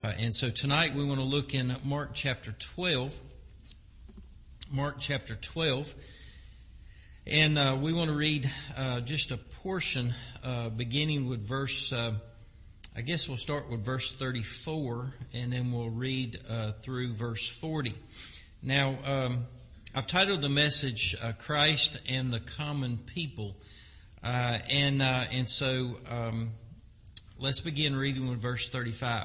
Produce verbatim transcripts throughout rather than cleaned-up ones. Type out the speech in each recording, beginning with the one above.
Uh, and so tonight we want to look in Mark chapter twelve. Mark chapter twelve. And uh, we want to read uh, just a portion uh, beginning with verse, uh, I guess we'll start with verse thirty-four, and then we'll read uh, through verse forty. Now, um, I've titled the message, uh, Christ and the Common People. Uh, and uh, and so um, let's begin reading with verse thirty-five.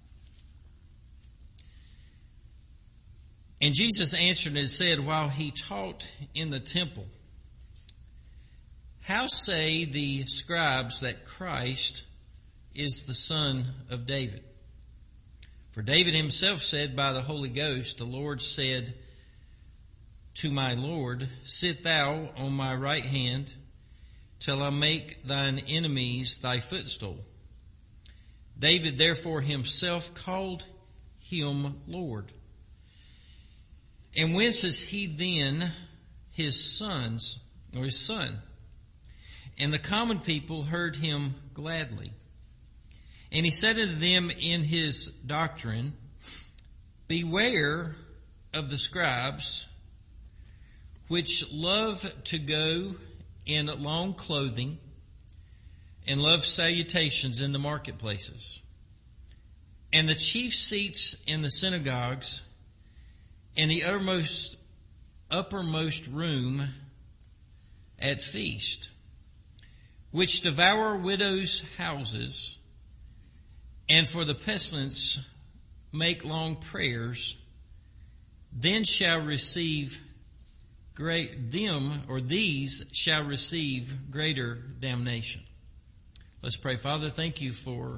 And Jesus answered and said, while he taught in the temple, how say the scribes that Christ is the son of David? For David himself said by the Holy Ghost, the Lord said to my Lord, sit thou on my right hand till I make thine enemies thy footstool. David therefore himself called him Lord. And whence is he then his sons, or his son? And the common people heard him gladly. And he said unto them in his doctrine, beware of the scribes, which love to go in long clothing, and love salutations in the marketplaces, and the chief seats in the synagogues, and the uttermost, uppermost room at feast, which devour widows' houses, and for the pestilence make long prayers, then shall receive great, them or these shall receive greater damnation. Let's pray. Father, thank you for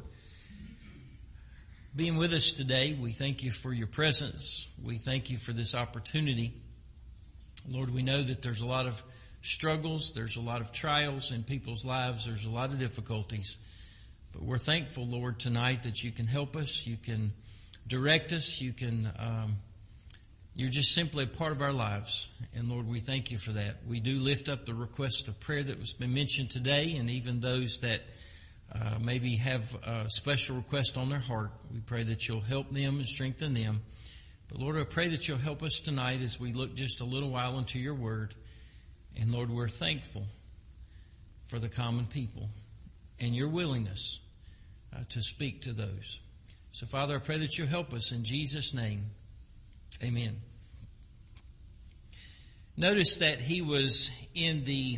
being with us today. We thank you for your presence. We thank you for this opportunity. Lord, we know that there's a lot of struggles, there's a lot of trials in people's lives, there's a lot of difficulties. But we're thankful, Lord, tonight that you can help us, you can direct us, you can, um, you're just simply a part of our lives. And Lord, we thank you for that. We do lift up the request of prayer that was been mentioned today, and even those that Uh, maybe have a special request on their heart. We pray that you'll help them and strengthen them. But Lord, I pray that you'll help us tonight as we look just a little while into your word. And Lord, we're thankful for the common people and your willingness uh, to speak to those. So Father, I pray that you'll help us in Jesus' name. Amen. Notice that he was in the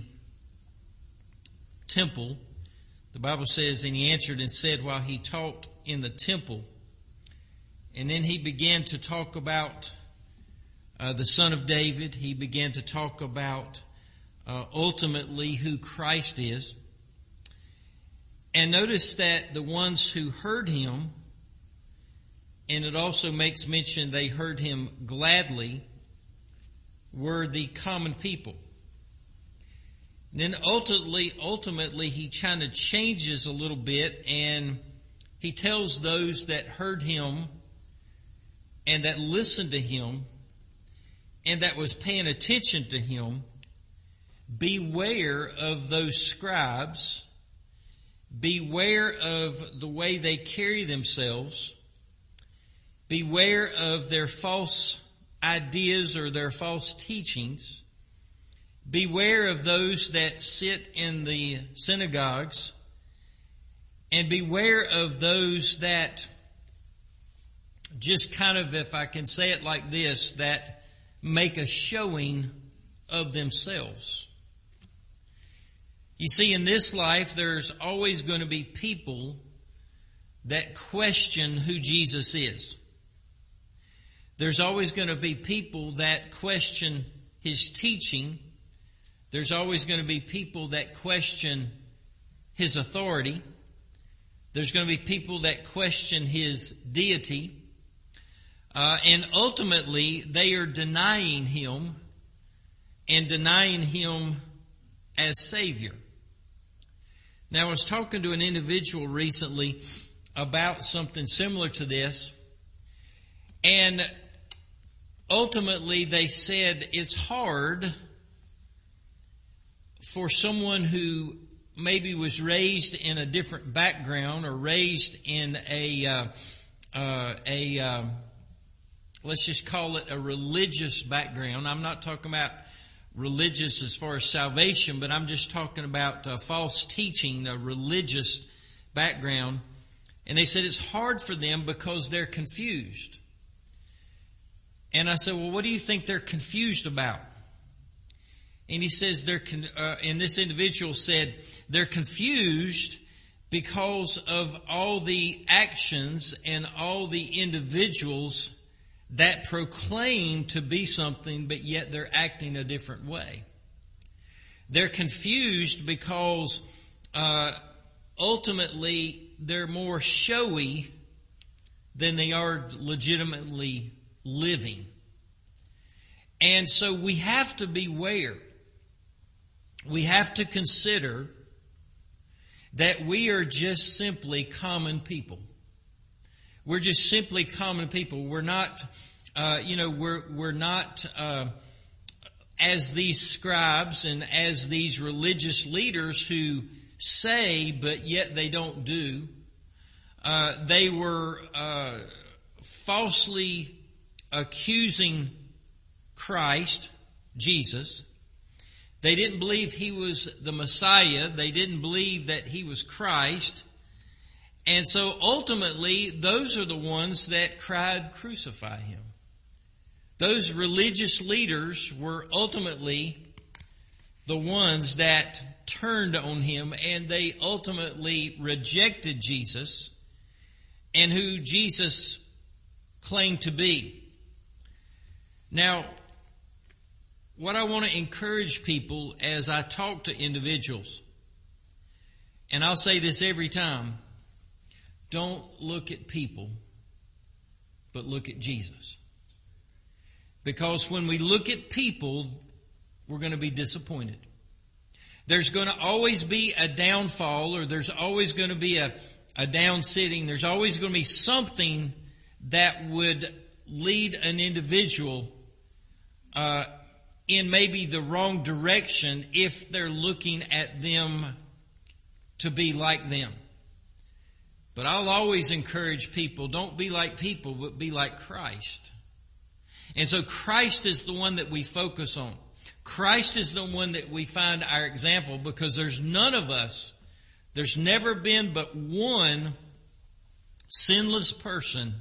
temple. The Bible says, and he answered and said while he taught in the temple. And then he began to talk about uh, the Son of David. He began to talk about uh, ultimately who Christ is. And notice that the ones who heard him, and it also makes mention they heard him gladly, were the common people. Then ultimately, ultimately, he kind of changes a little bit, and he tells those that heard him and that listened to him and that was paying attention to him, beware of those scribes, beware of the way they carry themselves, beware of their false ideas or their false teachings. Beware of those that sit in the synagogues, and beware of those that just kind of, if I can say it like this, that make a showing of themselves. You see, in this life, there's always going to be people that question who Jesus is. There's always going to be people that question his teaching. There's always going to be people that question his authority. There's going to be people that question his deity. Uh, and ultimately, they are denying him and denying him as Savior. Now, I was talking to an individual recently about something similar to this. And ultimately, they said it's hard for someone who maybe was raised in a different background or raised in a uh, uh, a, um, let's just call it a religious background. I'm not talking about religious as far as salvation, but I'm just talking about uh, false teaching, a religious background. And they said it's hard for them because they're confused. And I said, well, what do you think they're confused about? And he says, they're, con- uh, and this individual said, they're confused because of all the actions and all the individuals that proclaim to be something, but yet they're acting a different way. They're confused because uh, ultimately they're more showy than they are legitimately living. And so we have to beware. We have to consider that we are just simply common people. We're just simply common people. We're not, uh, you know, we're, we're not, uh, as these scribes and as these religious leaders who say, but yet they don't do. Uh, they were, uh, falsely accusing Christ, Jesus. They didn't believe He was the Messiah. They didn't believe that He was Christ. And so ultimately, those are the ones that cried, crucify Him. Those religious leaders were ultimately the ones that turned on Him, and they ultimately rejected Jesus and who Jesus claimed to be. Now, what I want to encourage people as I talk to individuals, and I'll say this every time, don't look at people, but look at Jesus. Because when we look at people, we're going to be disappointed. There's going to always be a downfall, or there's always going to be a, a down sitting. There's always going to be something that would lead an individual uh, in maybe the wrong direction if they're looking at them to be like them. But I'll always encourage people, don't be like people, but be like Christ. And so Christ is the one that we focus on. Christ is the one that we find our example, because there's none of us, there's never been but one sinless person,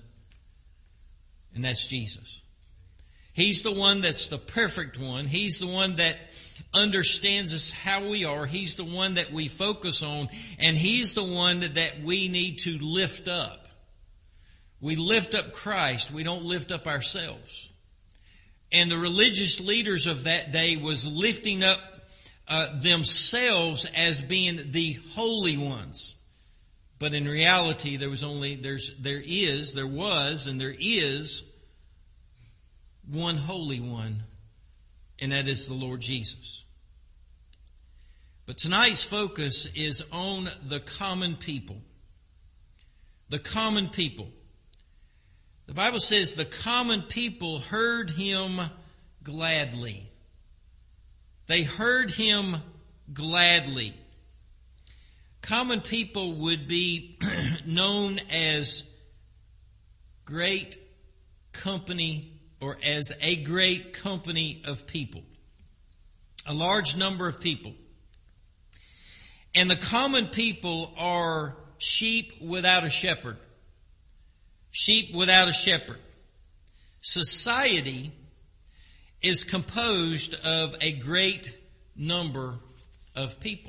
and that's Jesus. He's the one that's the perfect one. He's the one that understands us how we are. He's the one that we focus on. And He's the one that we need to lift up. We lift up Christ. We don't lift up ourselves. And the religious leaders of that day was lifting up uh, themselves as being the holy ones. But in reality, there was only, there's, there is, there was, and there is one holy one, and that is the Lord Jesus. But tonight's focus is on the common people. The common people. The Bible says the common people heard Him gladly. They heard Him gladly. Common people would be known as great company, or as a great company of people. A large number of people. And the common people are sheep without a shepherd. Sheep without a shepherd. Society is composed of a great number of people.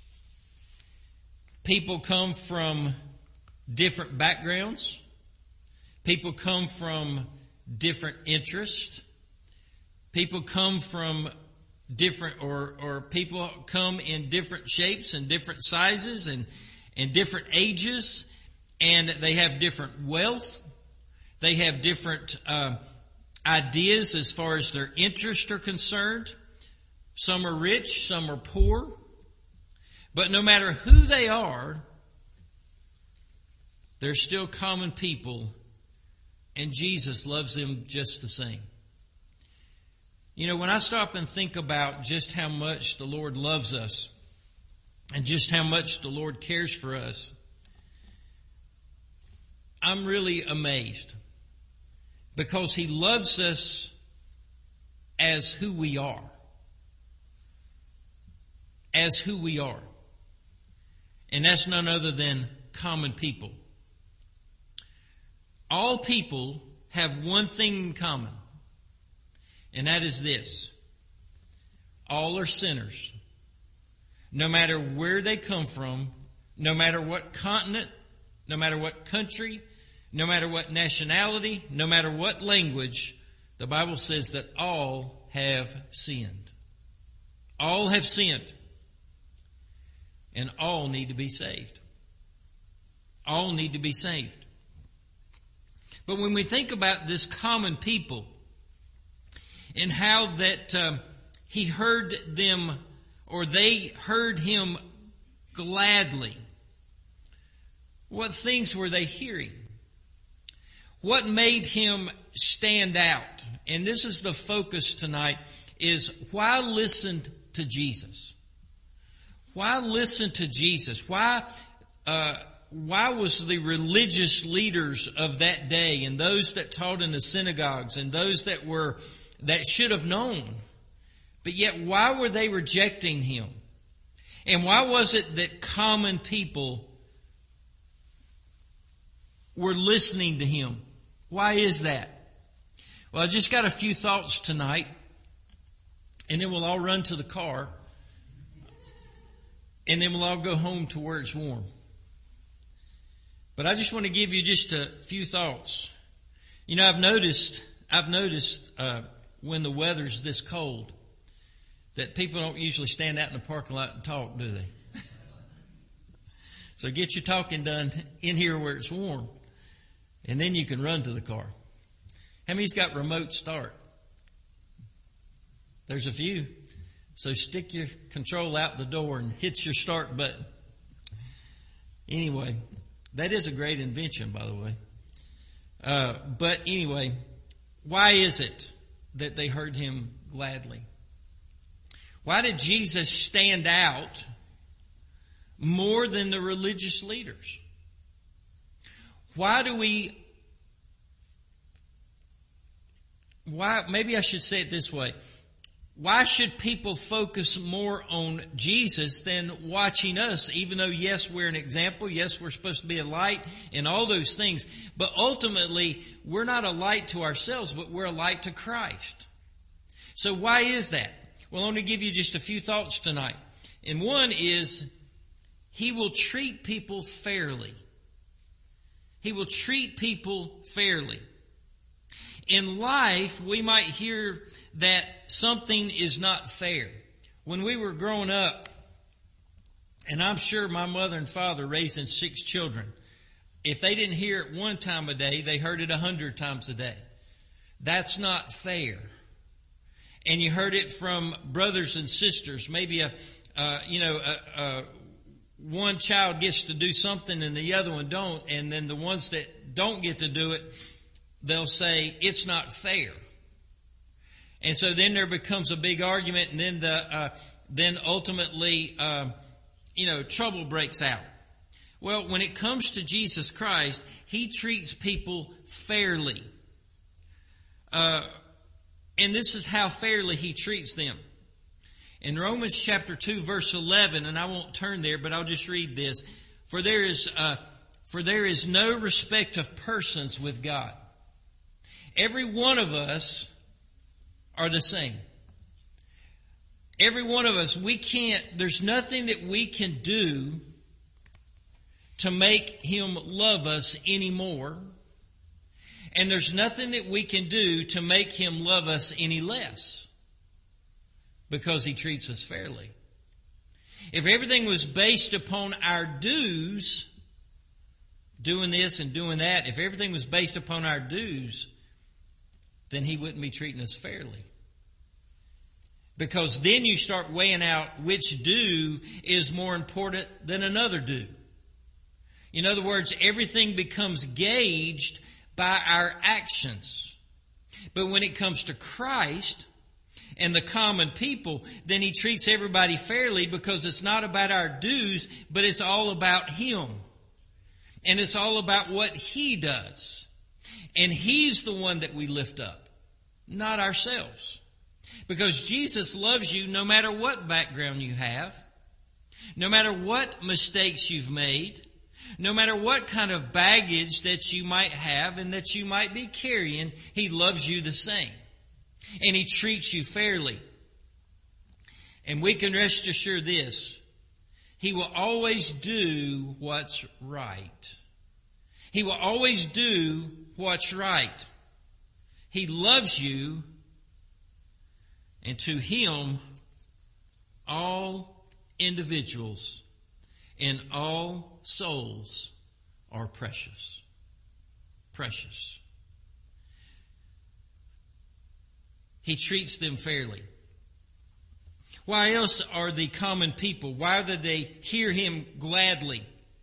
People come from different backgrounds. People come from different interests. People come from different, or, or people come in different shapes and different sizes and, and different ages, and they have different wealth. They have different uh, ideas as far as their interests are concerned. Some are rich, some are poor. But no matter who they are, they're still common people, and Jesus loves them just the same. You know, when I stop and think about just how much the Lord loves us and just how much the Lord cares for us, I'm really amazed because He loves us as who we are. As who we are. And that's none other than common people. All people have one thing in common, and that is this. All are sinners. No matter where they come from, no matter what continent, no matter what country, no matter what nationality, no matter what language, the Bible says that all have sinned. All have sinned. And all need to be saved. All need to be saved. But when we think about this common people and how that um, He heard them, or they heard Him gladly, what things were they hearing? What made Him stand out? And this is the focus tonight, is why listen to Jesus? Why listen to Jesus? Why, uh, why was the religious leaders of that day and those that taught in the synagogues and those that were, that should have known, but yet why were they rejecting Him? And why was it that common people were listening to Him? Why is that? Well, I just got a few thoughts tonight, and then we'll all run to the car, and then we'll all go home to where it's warm. But I just want to give you just a few thoughts. You know, I've noticed, I've noticed uh, when the weather's this cold, that people don't usually stand out in the parking lot and talk, do they? So get your talking done in here where it's warm, and then you can run to the car. How many's got remote start? There's a few. So stick your control out the door and hit your start button. Anyway, that is a great invention, by the way. Uh, but anyway, why is it that they heard Him gladly? Why did Jesus stand out more than the religious leaders? Why do we, why, maybe I should say it this way. Why should people focus more on Jesus than watching us? Even though, yes, we're an example. Yes, we're supposed to be a light and all those things. But ultimately, we're not a light to ourselves, but we're a light to Christ. So why is that? Well, I'm going to give you just a few thoughts tonight. And one is, He will treat people fairly. He will treat people fairly. In life, we might hear that something is not fair. When we were growing up, and I'm sure my mother and father raising six children, if they didn't hear it one time a day, they heard it a hundred times a day. That's not fair. And you heard it from brothers and sisters. Maybe a, uh, you know, a, a, one child gets to do something and the other one don't, and then the ones that don't get to do it, they'll say, it's not fair. And so then there becomes a big argument, and then the, uh, then ultimately, uh, you know, trouble breaks out. Well, when it comes to Jesus Christ, He treats people fairly. Uh, and this is how fairly He treats them. In Romans chapter two, verse eleven, and I won't turn there, but I'll just read this. For there is, uh, for there is no respect of persons with God. Every one of us are the same. Every one of us, we can't, there's nothing that we can do to make Him love us anymore. And there's nothing that we can do to make Him love us any less. Because He treats us fairly. If everything was based upon our dues, doing this and doing that, if everything was based upon our dues, then He wouldn't be treating us fairly. Because then you start weighing out which due is more important than another due. In other words, everything becomes gauged by our actions. But when it comes to Christ and the common people, then He treats everybody fairly because it's not about our dues, but it's all about Him. And it's all about what He does. And He's the one that we lift up, not ourselves. Because Jesus loves you no matter what background you have, no matter what mistakes you've made, no matter what kind of baggage that you might have and that you might be carrying, He loves you the same. And He treats you fairly. And we can rest assured this: He will always do what's right. He will always do what's right. He loves you, and to Him, all individuals and all souls are precious. Precious. He treats them fairly. Why else are the common people? Why do they hear Him gladly?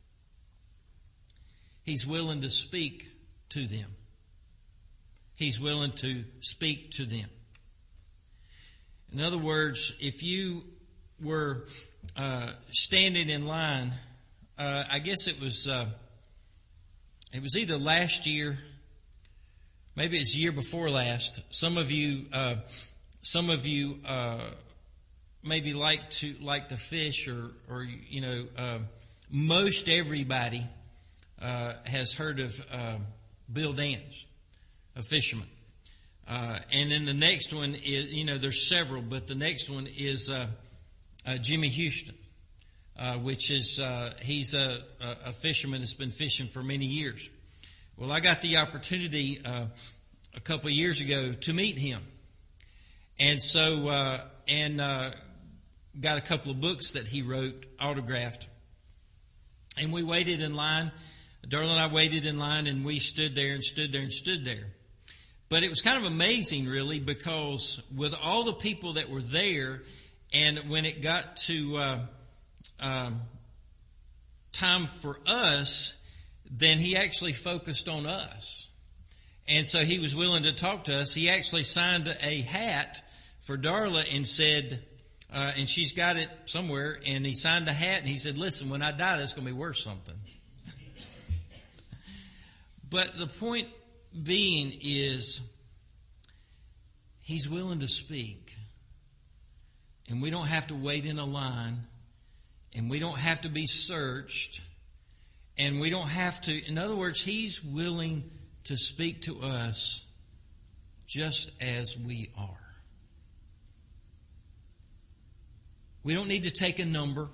He's willing to speak to them. He's willing to speak to them. In other words, if you were uh, standing in line, uh, I guess it was uh, it was either last year, maybe it's year before last. Some of you, uh, some of you. Uh, maybe like to like to fish, or or you know, uh, most everybody uh, has heard of uh, Bill Dance, a fisherman, uh, and then the next one is, you know, there's several, but the next one is uh, uh, Jimmy Houston, uh, which is uh, he's a, a fisherman that's been fishing for many years. Well, I got the opportunity uh, a couple of years ago to meet him, and so uh, and. Uh, got a couple of books that he wrote, autographed. And we waited in line. Darla and I waited in line, and we stood there and stood there and stood there. But it was kind of amazing, really, because with all the people that were there, and when it got to uh, um, time for us, then he actually focused on us. And so he was willing to talk to us. He actually signed a hat for Darla and said, Uh, and she's got it somewhere, and he signed the hat, and he said, listen, when I die, that's going to be worth something. But the point being is, He's willing to speak. And we don't have to wait in a line, and we don't have to be searched, and we don't have to, in other words, He's willing to speak to us just as we are. We don't need to take a number.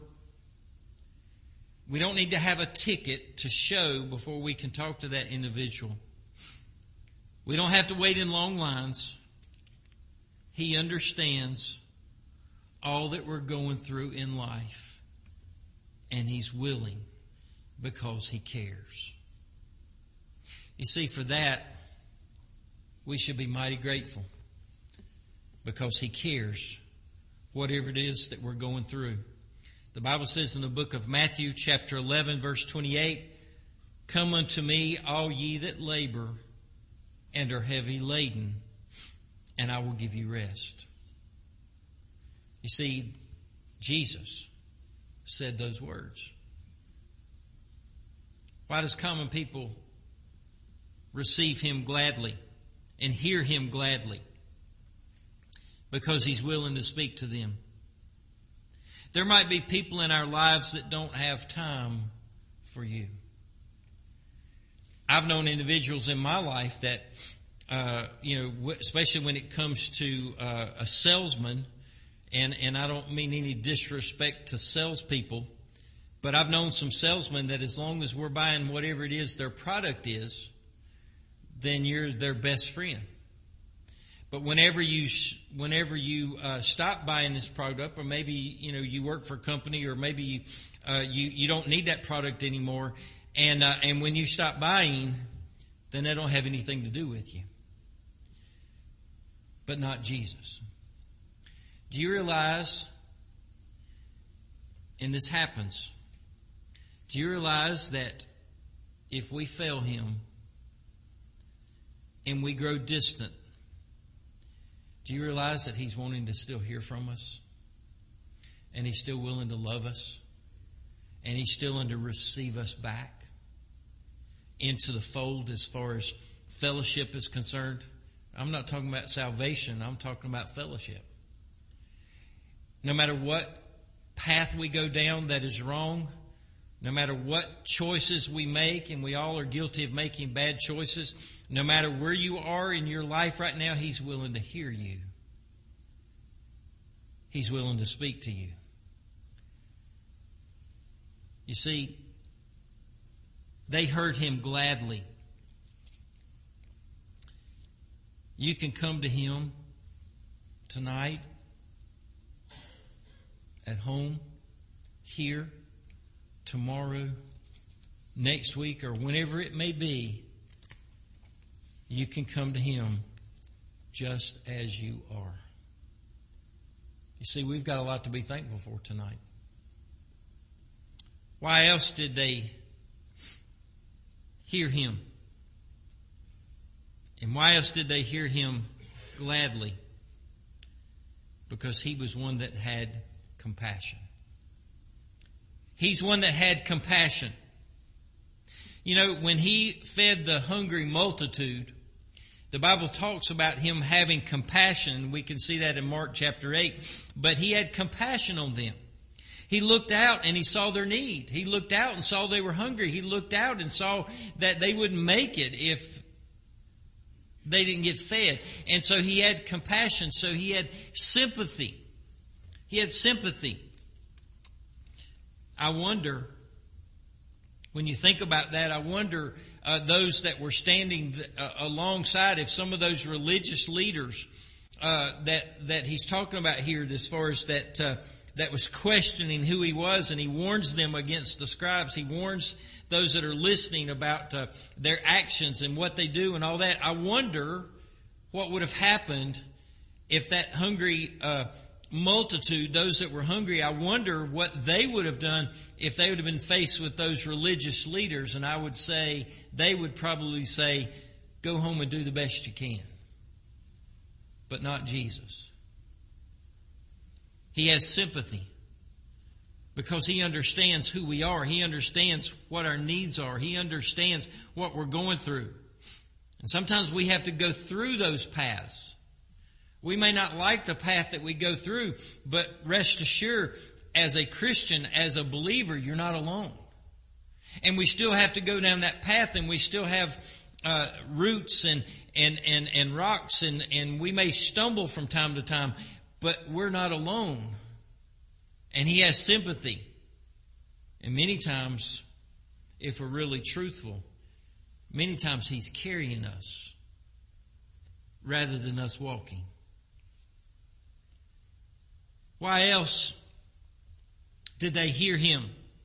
We don't need to have a ticket to show before we can talk to that individual. We don't have to wait in long lines. He understands all that we're going through in life, and He's willing because He cares. You see, for that, we should be mighty grateful because He cares. Whatever it is that we're going through. The Bible says in the book of Matthew chapter eleven verse twenty-eight, come unto me all ye that labor and are heavy laden, and I will give you rest. You see, Jesus said those words. Why does common people receive Him gladly and hear Him gladly? Because He's willing to speak to them. There might be people in our lives that don't have time for you. I've known individuals in my life that, uh, you know, especially when it comes to uh, a salesman, and, and I don't mean any disrespect to salespeople, but I've known some salesmen that as long as we're buying whatever it is their product is, then you're their best friend. But whenever you whenever you uh, stop buying this product, or maybe you know you work for a company, or maybe you uh, you, you don't need that product anymore, and uh, and when you stop buying, then they don't have anything to do with you. But not Jesus. Do you realize? And this happens. Do you realize that if we fail Him and we grow distant, do you realize that He's wanting to still hear from us? And He's still willing to love us? And He's still willing to receive us back? into the fold as far as fellowship is concerned. I'm not talking about salvation. I'm talking about fellowship. No matter what path we go down that is wrong, no matter what choices we make, and we all are guilty of making bad choices, no matter where you are in your life right now, He's willing to hear you. He's willing to speak to you. You see, they heard Him gladly. You can come to Him tonight, at home, here, tomorrow, next week, or whenever it may be. You can come to Him just as you are. You see, we've got a lot to be thankful for tonight. Why else did they hear Him? And why else did they hear Him gladly? Because He was one that had compassion. He's one that had compassion. You know, when He fed the hungry multitude, the Bible talks about Him having compassion. We can see that in Mark chapter eight. But He had compassion on them. He looked out and He saw their need. He looked out and saw they were hungry. He looked out and saw that they wouldn't make it if they didn't get fed. And so He had compassion. So He had sympathy. He had sympathy. I wonder, when you think about that, I wonder uh, those that were standing th- uh, alongside, if some of those religious leaders uh, that that He's talking about here, as far as that uh, that was questioning who He was, and He warns them against the scribes. He warns those that are listening about uh, their actions and what they do and all that. I wonder what would have happened if that hungry uh multitude, those that were hungry, I wonder what they would have done if they would have been faced with those religious leaders. And I would say, they would probably say, go home and do the best you can. But not Jesus. He has sympathy because He understands who we are. He understands what our needs are. He understands what we're going through. And sometimes we have to go through those paths. We may not like the path that we go through, but rest assured, as a Christian, as a believer, you're not alone. And we still have to go down that path, and we still have uh, roots and and and and rocks, and and we may stumble from time to time, but we're not alone. And He has sympathy. And many times, if we're really truthful, many times He's carrying us rather than us walking. Why else did they hear Him?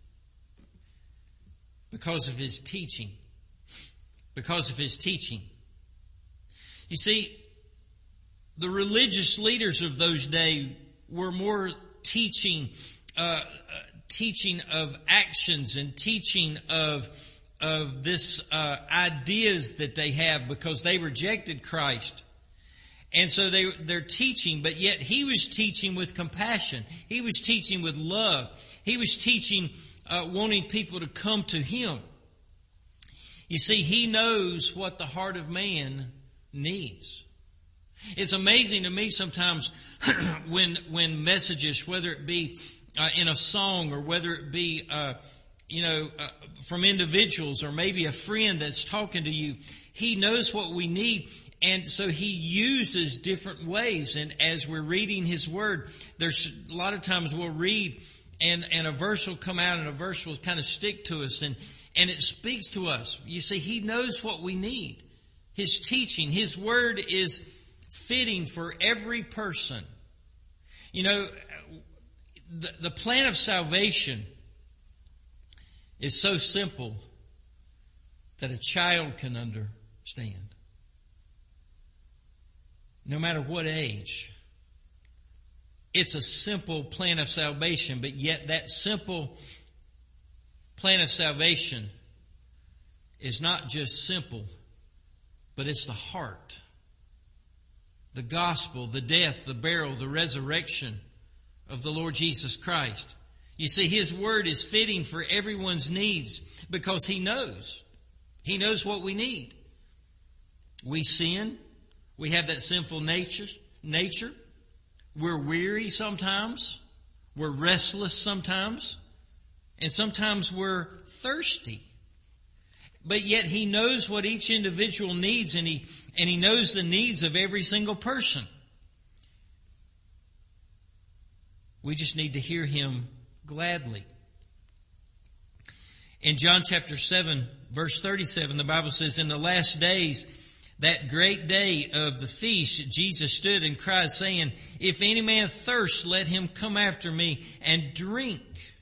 Because of His teaching. Because of His teaching. You see, the religious leaders of those days were more teaching, uh, teaching of actions and teaching of of this uh, ideas that they have, because they rejected Christ. And so they, they're teaching, but yet He was teaching with compassion. He was teaching with love. He was teaching, uh, wanting people to come to Him. You see, He knows what the heart of man needs. It's amazing to me sometimes when, when messages, whether it be uh, in a song or whether it be, uh, you know, uh, from individuals or maybe a friend that's talking to you, He knows what we need. And so He uses different ways. And as we're reading His Word, there's a lot of times we'll read and, and a verse will come out and a verse will kind of stick to us and, and it speaks to us. You see, He knows what we need. His teaching, His Word is fitting for every person. You know, the, the plan of salvation is so simple that a child can understand. No matter what age. It's a simple plan of salvation, but yet that simple plan of salvation is not just simple, but it's the heart. The gospel, the death, the burial, the resurrection of the Lord Jesus Christ. You see, His Word is fitting for everyone's needs because He knows. He knows what we need. We sin. We have that sinful nature. nature. We're weary sometimes. We're restless sometimes. And sometimes we're thirsty. But yet He knows what each individual needs, and He, and He knows the needs of every single person. We just need to hear Him gladly. In John chapter seven, verse thirty-seven, the Bible says, in the last days, that great day of the feast, Jesus stood and cried, saying, if any man thirst, let him come after me and drink.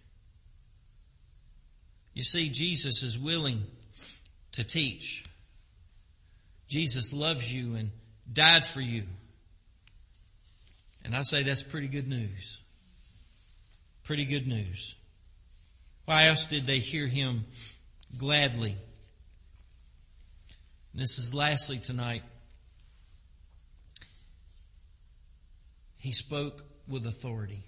You see, Jesus is willing to teach. Jesus loves you and died for you. And I say that's pretty good news. Pretty good news. Why else did they hear Him gladly? And this is lastly tonight. He spoke with authority.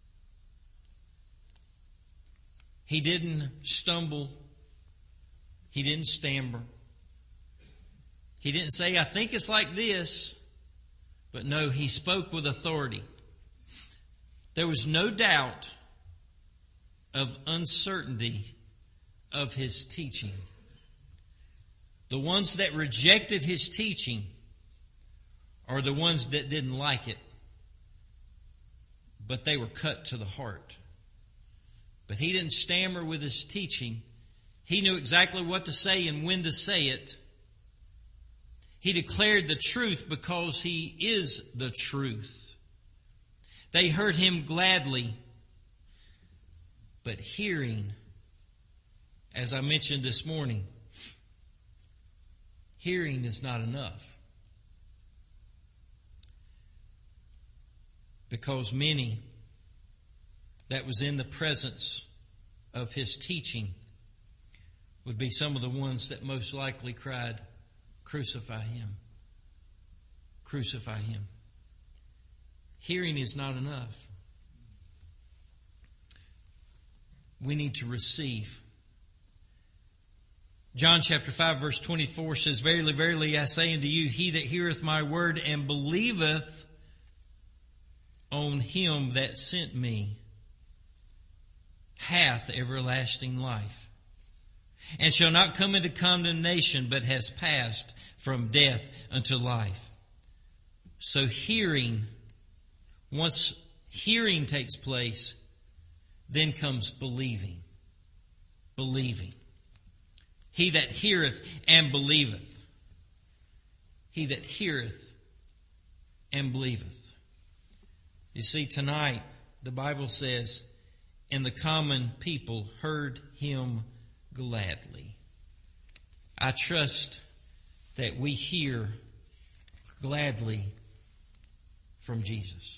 He didn't stumble. He didn't stammer. He didn't say, I think it's like this. But no, He spoke with authority. There was no doubt of uncertainty of His teaching. The ones that rejected His teaching are the ones that didn't like it, but they were cut to the heart. But He didn't stammer with His teaching. He knew exactly what to say and when to say it. He declared the truth because He is the truth. They heard Him gladly. But hearing, as I mentioned this morning, hearing is not enough. Because many that was in the presence of His teaching would be some of the ones that most likely cried, crucify Him. Crucify Him. Hearing is not enough. We need to receive. John chapter five verse twenty-four says, verily, verily, I say unto you, he that heareth my word and believeth on Him that sent me hath everlasting life, and shall not come into condemnation, but has passed from death unto life. So hearing, once hearing takes place, then comes believing. Believing. He that heareth and believeth. He that heareth and believeth. You see, tonight, the Bible says, and the common people heard Him gladly. I trust that we hear gladly from Jesus.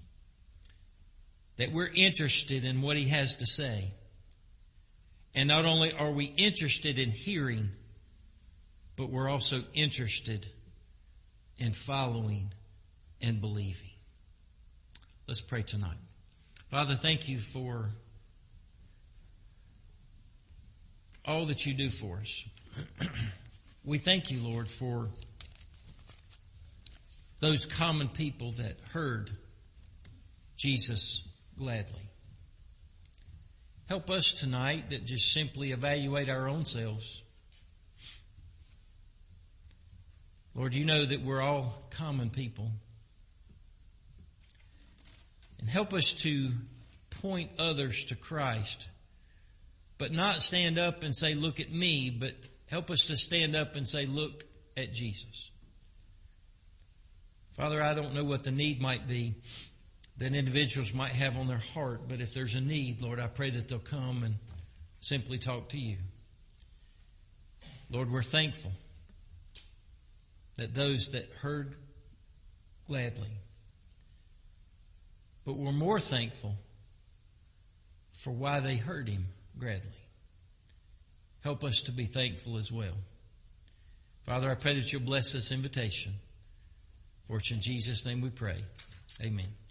That we're interested in what He has to say. And not only are we interested in hearing, but we're also interested in following and believing. Let's pray tonight. Father, thank You for all that You do for us. We thank You, Lord, for those common people that heard Jesus gladly. Help us tonight that just simply evaluate our own selves. Lord, You know that we're all common people. And help us to point others to Christ, but not stand up and say, look at me, but help us to stand up and say, look at Jesus. Father, I don't know what the need might be that individuals might have on their heart, but if there's a need, Lord, I pray that they'll come and simply talk to You. Lord, we're thankful that those that heard gladly, but we're more thankful for why they heard Him gladly. Help us to be thankful as well. Father, I pray that You'll bless this invitation. For it's in Jesus' name we pray. Amen.